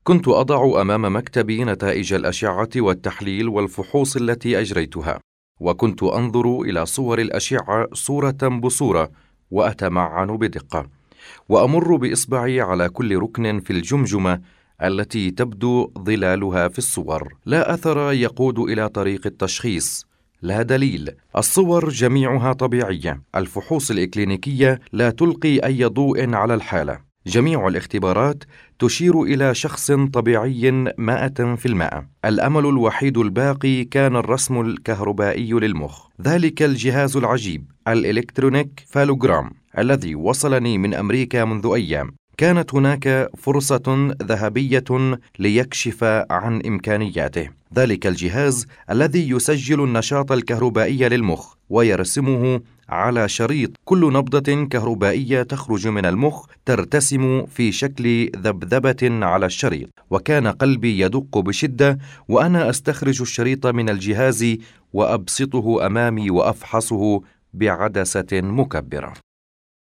كنت أضع أمام مكتبي نتائج الأشعة والتحليل والفحوص التي أجريتها، وكنت أنظر إلى صور الأشعة صورة بصورة وأتمعن بدقة، وأمر بإصبعي على كل ركن في الجمجمة التي تبدو ظلالها في الصور. لا أثر يقود إلى طريق التشخيص، لا دليل. الصور جميعها طبيعية. الفحوص الإكلينيكية لا تلقي أي ضوء على الحالة. جميع الاختبارات تشير إلى شخص طبيعي 100%. الأمل الوحيد الباقي كان الرسم الكهربائي للمخ، ذلك الجهاز العجيب الإلكترونيك فالوجرام الذي وصلني من أمريكا منذ أيام. كانت هناك فرصة ذهبية ليكشف عن إمكانياته. ذلك الجهاز الذي يسجل النشاط الكهربائي للمخ ويرسمه على شريط. كل نبضة كهربائية تخرج من المخ ترتسم في شكل ذبذبة على الشريط، وكان قلبي يدق بشدة وأنا أستخرج الشريط من الجهاز وأبسطه أمامي وأفحصه بعدسة مكبرة.